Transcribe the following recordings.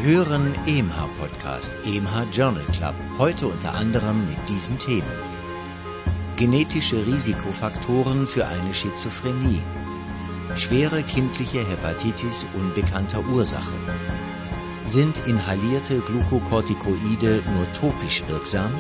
hören EMH-Podcast, EMH Journal Club, heute unter anderem mit diesen Themen. Genetische Risikofaktoren für eine Schizophrenie. Schwere kindliche Hepatitis unbekannter Ursache. Sind inhalierte Glukokortikoide nur topisch wirksam?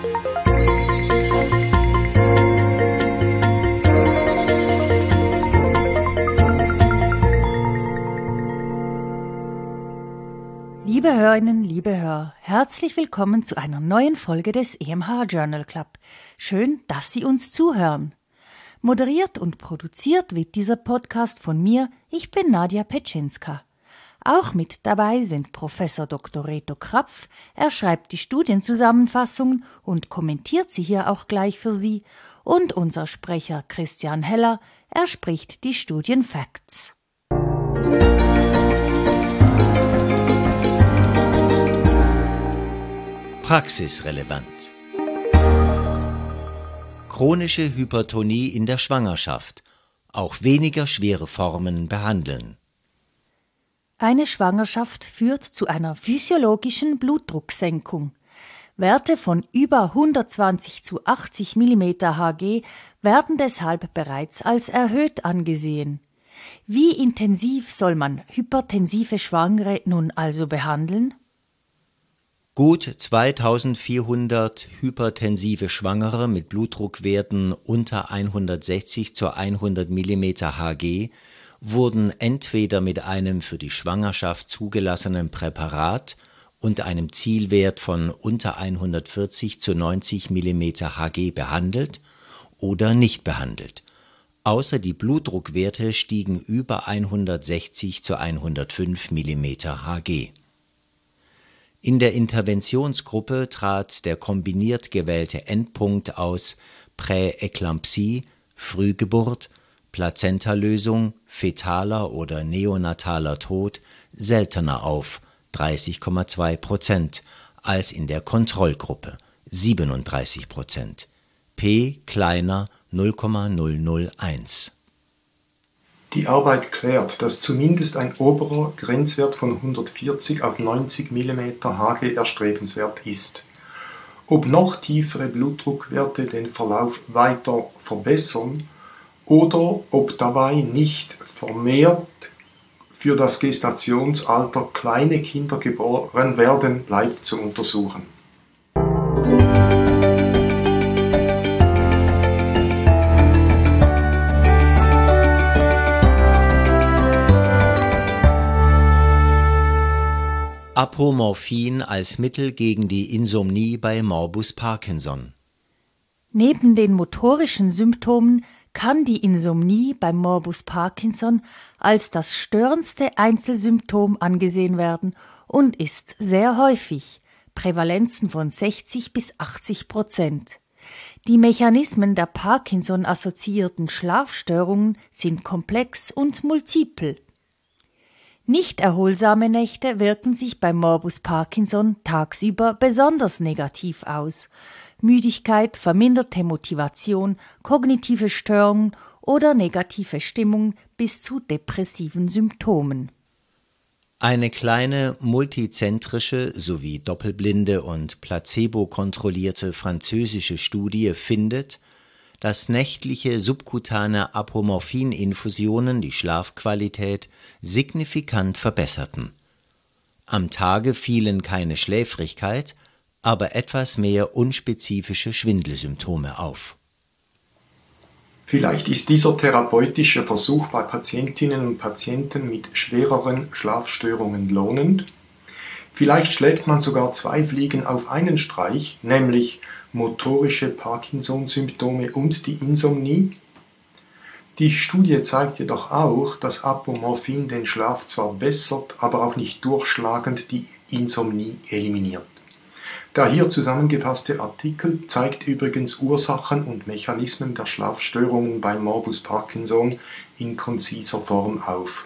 Liebe Hörerinnen, liebe Hörer, herzlich willkommen zu einer neuen Folge des EMH Journal Club. Schön, dass Sie uns zuhören. Moderiert und produziert wird dieser Podcast von mir, ich bin Nadja Petschinska. Auch mit dabei sind Professor Dr. Reto Krapf, er schreibt die Studienzusammenfassungen und kommentiert sie hier auch gleich für Sie, und unser Sprecher Christian Heller, er spricht die Studienfacts. Praxisrelevant. Chronische Hypertonie in der Schwangerschaft. Auch weniger schwere Formen behandeln. Eine Schwangerschaft führt zu einer physiologischen Blutdrucksenkung. Werte von über 120/80 mm Hg werden deshalb bereits als erhöht angesehen. Wie intensiv soll man hypertensive Schwangere nun also behandeln? Gut 2400 hypertensive Schwangere mit Blutdruckwerten unter 160/100 mm Hg wurden entweder mit einem für die Schwangerschaft zugelassenen Präparat und einem Zielwert von unter 140/90 mm Hg behandelt oder nicht behandelt. Außer die Blutdruckwerte stiegen über 160/105 mm Hg. In der Interventionsgruppe trat der kombiniert gewählte Endpunkt aus Präeklampsie, Frühgeburt, Plazentalösung, fetaler oder neonataler Tod seltener auf, 30,2%, als in der Kontrollgruppe, 37%. P kleiner 0,001. Die Arbeit klärt, dass zumindest ein oberer Grenzwert von 140 auf 90 mm Hg erstrebenswert ist. Ob noch tiefere Blutdruckwerte den Verlauf weiter verbessern oder ob dabei nicht vermehrt für das Gestationsalter kleine Kinder geboren werden, bleibt zu untersuchen. Apomorphin als Mittel gegen die Insomnie bei Morbus Parkinson. Neben den motorischen Symptomen kann die Insomnie beim Morbus Parkinson als das störendste Einzelsymptom angesehen werden und ist sehr häufig, Prävalenzen von 60-80%. Die Mechanismen der Parkinson-assoziierten Schlafstörungen sind komplex und multiple. Nicht erholsame Nächte wirken sich beim Morbus Parkinson tagsüber besonders negativ aus. Müdigkeit, verminderte Motivation, kognitive Störungen oder negative Stimmung bis zu depressiven Symptomen. Eine kleine multizentrische sowie doppelblinde und placebo-kontrollierte französische Studie findet, dass nächtliche subkutane Apomorphin-Infusionen die Schlafqualität signifikant verbesserten. Am Tage fielen keine Schläfrigkeit, aber etwas mehr unspezifische Schwindelsymptome auf. Vielleicht ist dieser therapeutische Versuch bei Patientinnen und Patienten mit schwereren Schlafstörungen lohnend. Vielleicht schlägt man sogar zwei Fliegen auf einen Streich, nämlich motorische Parkinson-Symptome und die Insomnie. Die Studie zeigt jedoch auch, dass Apomorphin den Schlaf zwar bessert, aber auch nicht durchschlagend die Insomnie eliminiert. Der hier zusammengefasste Artikel zeigt übrigens Ursachen und Mechanismen der Schlafstörungen bei Morbus Parkinson in konziser Form auf.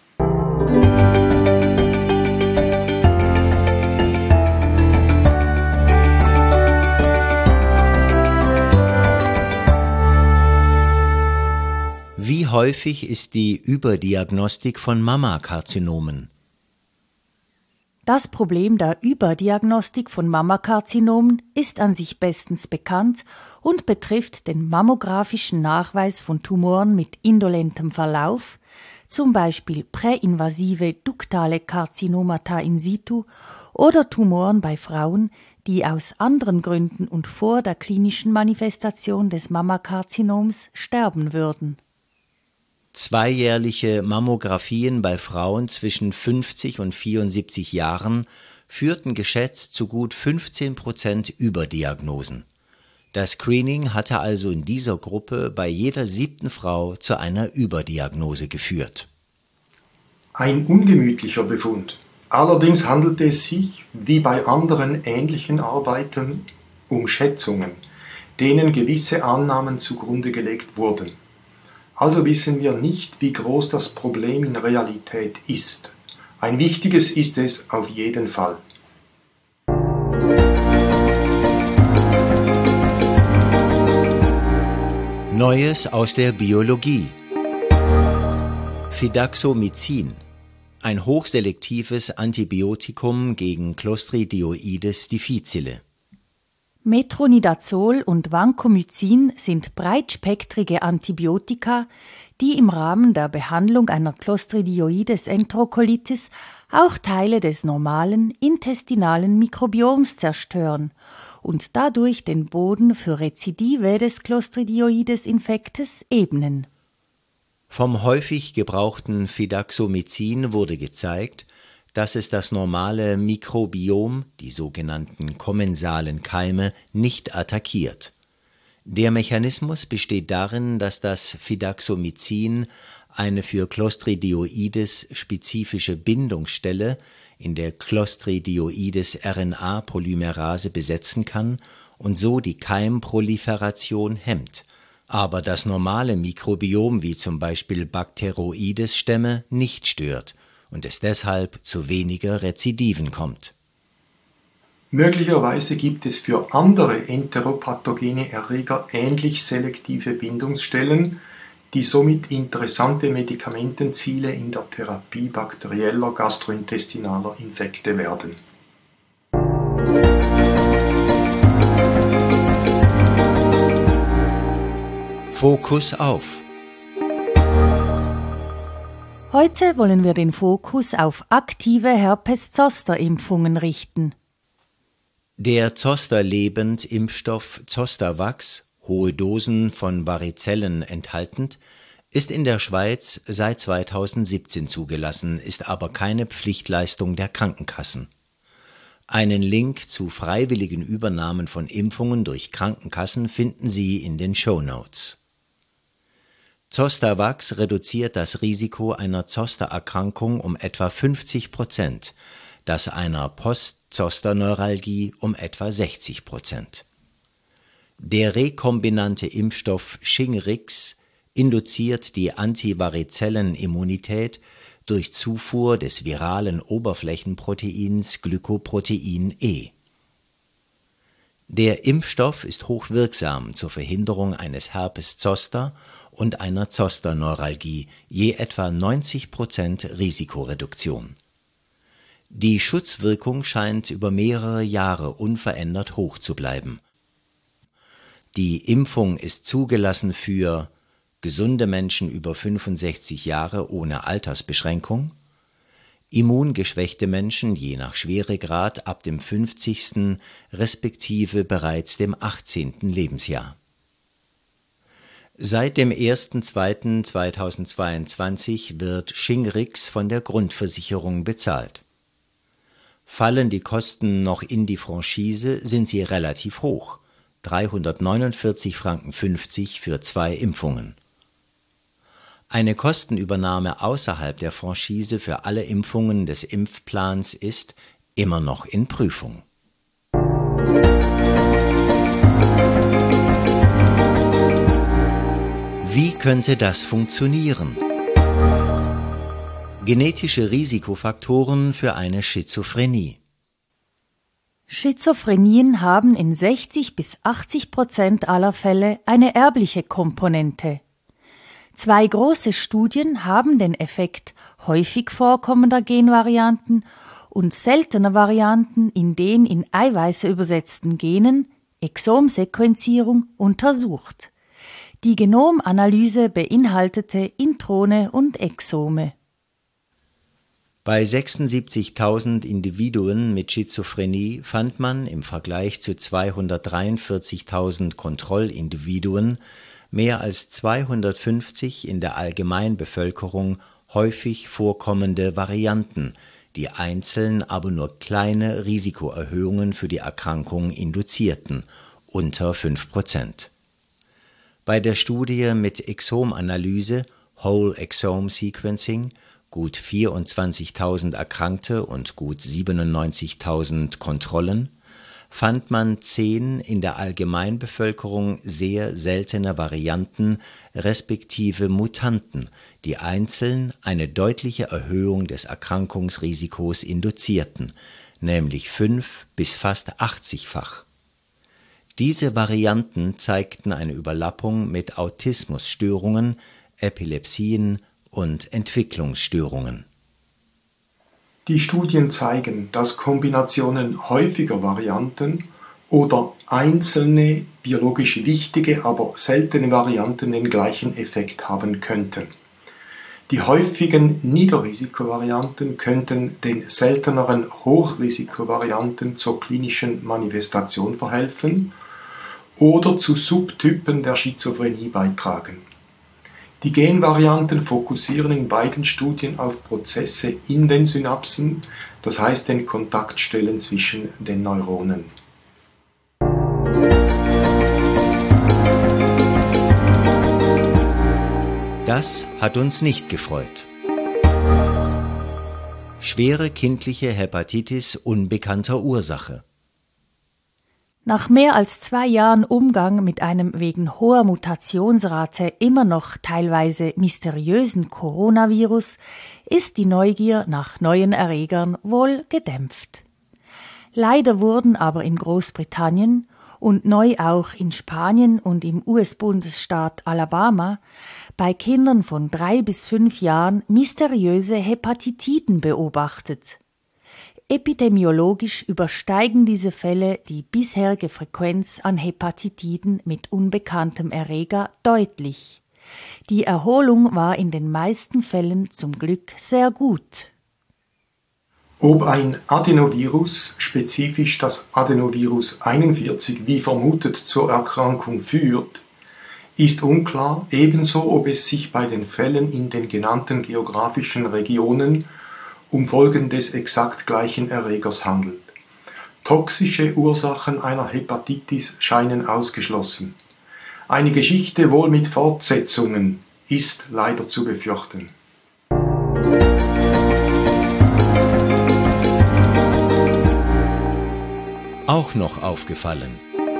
Wie häufig ist die Überdiagnostik von Mammakarzinomen? Das Problem der Überdiagnostik von Mammakarzinomen ist an sich bestens bekannt und betrifft den mammografischen Nachweis von Tumoren mit indolentem Verlauf, zum Beispiel präinvasive duktale Karzinomata in situ oder Tumoren bei Frauen, die aus anderen Gründen und vor der klinischen Manifestation des Mammakarzinoms sterben würden. Zweijährliche Mammographien bei Frauen zwischen 50 und 74 Jahren führten geschätzt zu gut 15% Überdiagnosen. Das Screening hatte also in dieser Gruppe bei jeder 7. Frau zu einer Überdiagnose geführt. Ein ungemütlicher Befund. Allerdings handelte es sich, wie bei anderen ähnlichen Arbeiten, um Schätzungen, denen gewisse Annahmen zugrunde gelegt wurden. Also wissen wir nicht, wie groß das Problem in Realität ist. Ein wichtiges ist es auf jeden Fall. Neues aus der Biologie. Fidaxomycin, ein hochselektives Antibiotikum gegen Clostridioides difficile. Metronidazol und Vancomycin sind breitspektrige Antibiotika, die im Rahmen der Behandlung einer Clostridioides-Enterokolitis auch Teile des normalen intestinalen Mikrobioms zerstören und dadurch den Boden für Rezidive des Clostridioides-Infektes ebnen. Vom häufig gebrauchten Fidaxomycin wurde gezeigt, dass es das normale Mikrobiom, die sogenannten kommensalen Keime, nicht attackiert. Der Mechanismus besteht darin, dass das Fidaxomycin eine für Clostridioides spezifische Bindungsstelle in der Clostridioides-RNA-Polymerase besetzen kann und so die Keimproliferation hemmt, aber das normale Mikrobiom wie zum Beispiel Bacteroides-Stämme nicht stört und es deshalb zu weniger Rezidiven kommt. Möglicherweise gibt es für andere enteropathogene Erreger ähnlich selektive Bindungsstellen, die somit interessante Medikamentenziele in der Therapie bakterieller gastrointestinaler Infekte werden. Fokus auf. Heute wollen wir den Fokus auf aktive Herpes-Zoster-Impfungen richten. Der Zoster-Lebend-Impfstoff Zostavax, hohe Dosen von Varizellen enthaltend, ist in der Schweiz seit 2017 zugelassen, ist aber keine Pflichtleistung der Krankenkassen. Einen Link zu freiwilligen Übernahmen von Impfungen durch Krankenkassen finden Sie in den Shownotes. Zostavax reduziert das Risiko einer Zostererkrankung um etwa 50%, das einer Post-Zoster-Neuralgie um etwa 60%. Der rekombinante Impfstoff Shingrix induziert die Antivarizellenimmunität durch Zufuhr des viralen Oberflächenproteins Glykoprotein E. Der Impfstoff ist hochwirksam zur Verhinderung eines Herpes-Zoster und einer Zosterneuralgie, je etwa 90% Risikoreduktion. Die Schutzwirkung scheint über mehrere Jahre unverändert hoch zu bleiben. Die Impfung ist zugelassen für gesunde Menschen über 65 Jahre ohne Altersbeschränkung, immungeschwächte Menschen je nach Schweregrad ab dem 50. respektive bereits dem 18. Lebensjahr. Seit dem 01.02.2022 wird Shingrix von der Grundversicherung bezahlt. Fallen die Kosten noch in die Franchise, sind sie relativ hoch, 349,50 Franken für 2 Impfungen. Eine Kostenübernahme außerhalb der Franchise für alle Impfungen des Impfplans ist immer noch in Prüfung. Wie könnte das funktionieren? Genetische Risikofaktoren für eine Schizophrenie. Schizophrenien haben in 60-80% aller Fälle eine erbliche Komponente. 2 große Studien haben den Effekt häufig vorkommender Genvarianten und seltene Varianten in den in Eiweiße übersetzten Genen, Exomsequenzierung, untersucht. Die Genomanalyse beinhaltete Introne und Exome. Bei 76.000 Individuen mit Schizophrenie fand man im Vergleich zu 243.000 Kontrollindividuen mehr als 250 in der Allgemeinbevölkerung häufig vorkommende Varianten, die einzeln aber nur kleine Risikoerhöhungen für die Erkrankung induzierten, unter 5%. Bei der Studie mit Exomanalyse, Whole Exome Sequencing, gut 24.000 Erkrankte und gut 97.000 Kontrollen, fand man 10 in der Allgemeinbevölkerung sehr seltene Varianten respektive Mutanten, die einzeln eine deutliche Erhöhung des Erkrankungsrisikos induzierten, nämlich 5 bis fast 80-fach. Diese Varianten zeigten eine Überlappung mit Autismusstörungen, Epilepsien und Entwicklungsstörungen. Die Studien zeigen, dass Kombinationen häufiger Varianten oder einzelne biologisch wichtige, aber seltene Varianten den gleichen Effekt haben könnten. Die häufigen Niederrisikovarianten könnten den selteneren Hochrisikovarianten zur klinischen Manifestation verhelfen oder zu Subtypen der Schizophrenie beitragen. Die Genvarianten fokussieren in beiden Studien auf Prozesse in den Synapsen, das heißt den Kontaktstellen zwischen den Neuronen. Das hat uns nicht gefreut. Schwere kindliche Hepatitis unbekannter Ursache. Nach mehr als 2 Jahren Umgang mit einem wegen hoher Mutationsrate immer noch teilweise mysteriösen Coronavirus ist die Neugier nach neuen Erregern wohl gedämpft. Leider wurden aber in Großbritannien und neu auch in Spanien und im US-Bundesstaat Alabama bei Kindern von 3 bis 5 Jahren mysteriöse Hepatitiden beobachtet. Epidemiologisch übersteigen diese Fälle die bisherige Frequenz an Hepatitiden mit unbekanntem Erreger deutlich. Die Erholung war in den meisten Fällen zum Glück sehr gut. Ob ein Adenovirus, spezifisch das Adenovirus 41, wie vermutet zur Erkrankung führt, ist unklar, ebenso ob es sich bei den Fällen in den genannten geografischen Regionen um Folgen des exakt gleichen Erregers handelt. Toxische Ursachen einer Hepatitis scheinen ausgeschlossen. Eine Geschichte wohl mit Fortsetzungen ist leider zu befürchten. Auch noch aufgefallen.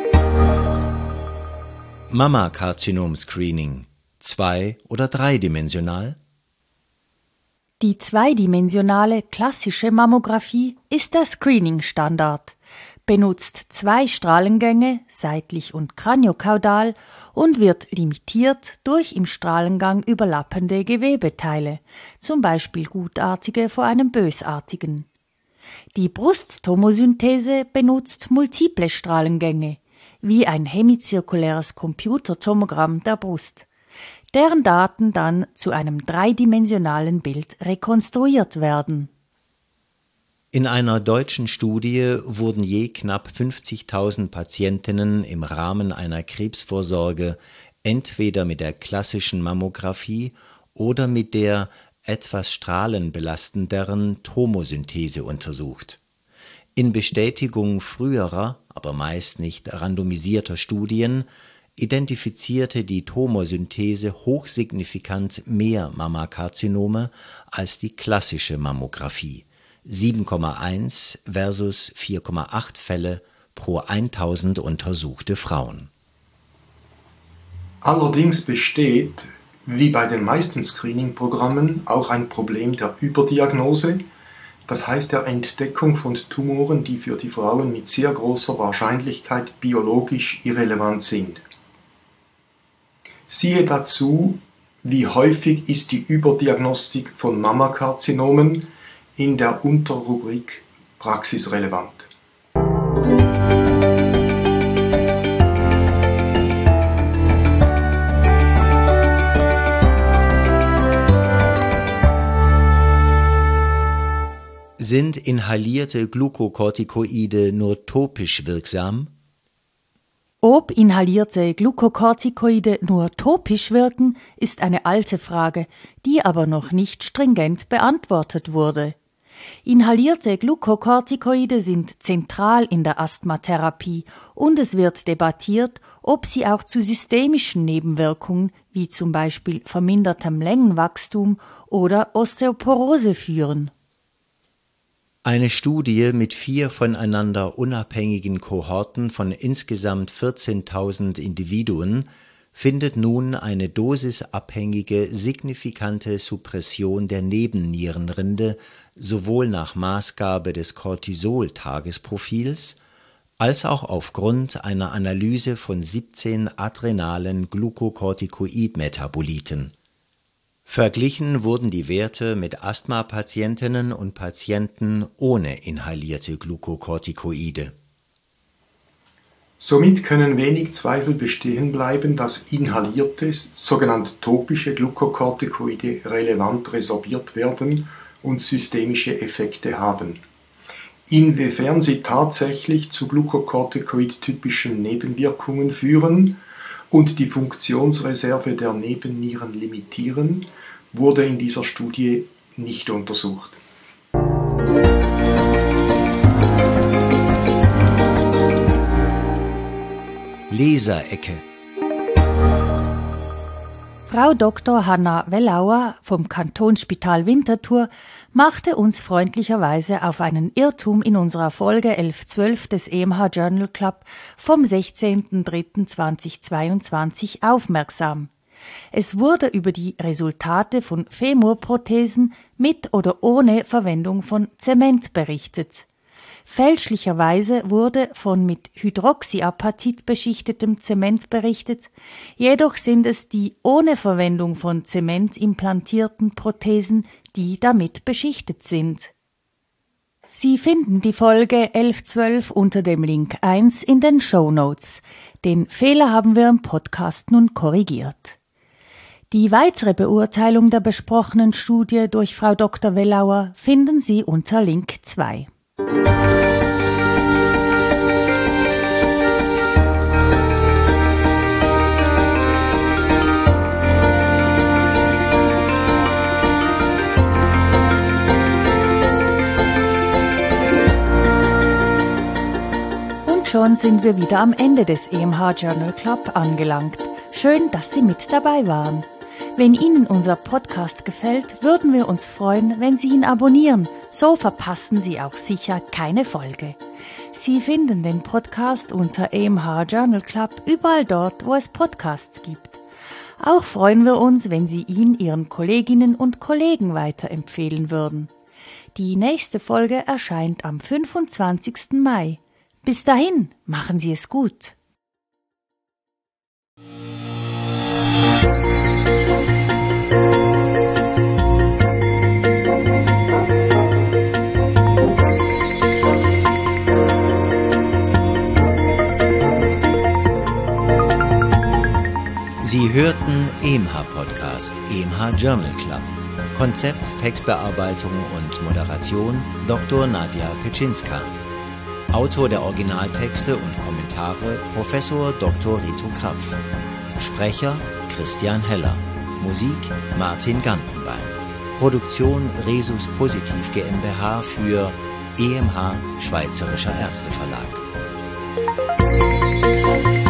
Mammakarzinom-Screening, 2- oder 3-dimensional? Die zweidimensionale klassische Mammographie ist der Screening-Standard, benutzt 2 Strahlengänge, seitlich und kraniokaudal, und wird limitiert durch im Strahlengang überlappende Gewebeteile, zum Beispiel gutartige vor einem bösartigen. Die Brusttomosynthese benutzt multiple Strahlengänge, wie ein hemizirkuläres Computertomogramm der Brust, deren Daten dann zu einem dreidimensionalen Bild rekonstruiert werden. In einer deutschen Studie wurden je knapp 50.000 Patientinnen im Rahmen einer Krebsvorsorge entweder mit der klassischen Mammographie oder mit der etwas strahlenbelastenderen Tomosynthese untersucht. In Bestätigung früherer, aber meist nicht randomisierter Studien identifizierte die Tomosynthese hochsignifikant mehr Mammakarzinome als die klassische Mammographie, 7,1 versus 4,8 Fälle pro 1000 untersuchte Frauen. Allerdings besteht, wie bei den meisten Screening-Programmen, auch ein Problem der Überdiagnose, das heißt der Entdeckung von Tumoren, die für die Frauen mit sehr großer Wahrscheinlichkeit biologisch irrelevant sind. Siehe dazu, wie häufig ist die Überdiagnostik von Mammakarzinomen, in der Unterrubrik Praxisrelevant. Sind inhalierte Glukokortikoide nur topisch wirksam? Ob inhalierte Glukokortikoide nur topisch wirken, ist eine alte Frage, die aber noch nicht stringent beantwortet wurde. Inhalierte Glukokortikoide sind zentral in der Asthmatherapie und es wird debattiert, ob sie auch zu systemischen Nebenwirkungen wie zum Beispiel vermindertem Längenwachstum oder Osteoporose führen. Eine Studie mit 4 voneinander unabhängigen Kohorten von insgesamt 14.000 Individuen findet nun eine dosisabhängige, signifikante Suppression der Nebennierenrinde sowohl nach Maßgabe des Cortisol-Tagesprofils als auch aufgrund einer Analyse von 17 adrenalen Glukokortikoid-Metaboliten. Verglichen wurden die Werte mit Asthma-Patientinnen und Patienten ohne inhalierte Glukokortikoide. Somit können wenig Zweifel bestehen bleiben, dass inhalierte, sogenannte topische Glukokortikoide relevant resorbiert werden und systemische Effekte haben. Inwiefern sie tatsächlich zu Glukokortikoid-typischen Nebenwirkungen führen und die Funktionsreserve der Nebennieren limitieren, wurde in dieser Studie nicht untersucht. Leserecke. Frau Dr. Hanna Wellauer vom Kantonsspital Winterthur machte uns freundlicherweise auf einen Irrtum in unserer Folge 1112 des EMH Journal Club vom 16.03.2022 aufmerksam. Es wurde über die Resultate von Femurprothesen mit oder ohne Verwendung von Zement berichtet. Fälschlicherweise wurde von mit Hydroxyapatit beschichtetem Zement berichtet, jedoch sind es die ohne Verwendung von Zement implantierten Prothesen, die damit beschichtet sind. Sie finden die Folge 1112 unter dem Link 1 in den Shownotes. Den Fehler haben wir im Podcast nun korrigiert. Die weitere Beurteilung der besprochenen Studie durch Frau Dr. Wellauer finden Sie unter Link 2. Und schon sind wir wieder am Ende des EMH Journal Club angelangt. Schön, dass Sie mit dabei waren. Wenn Ihnen unser Podcast gefällt, würden wir uns freuen, wenn Sie ihn abonnieren. So verpassen Sie auch sicher keine Folge. Sie finden den Podcast unter EMH Journal Club überall dort, wo es Podcasts gibt. Auch freuen wir uns, wenn Sie ihn Ihren Kolleginnen und Kollegen weiterempfehlen würden. Die nächste Folge erscheint am 25. Mai. Bis dahin, machen Sie es gut. Sie hörten EMH Podcast, EMH Journal Club. Konzept, Textbearbeitung und Moderation Dr. Nadja Petschinska. Autor der Originaltexte und Kommentare Professor Dr. Rito Krapf. Sprecher Christian Heller. Musik Martin Gantenbein. Produktion Resus Positiv GmbH für EMH Schweizerischer Ärzteverlag.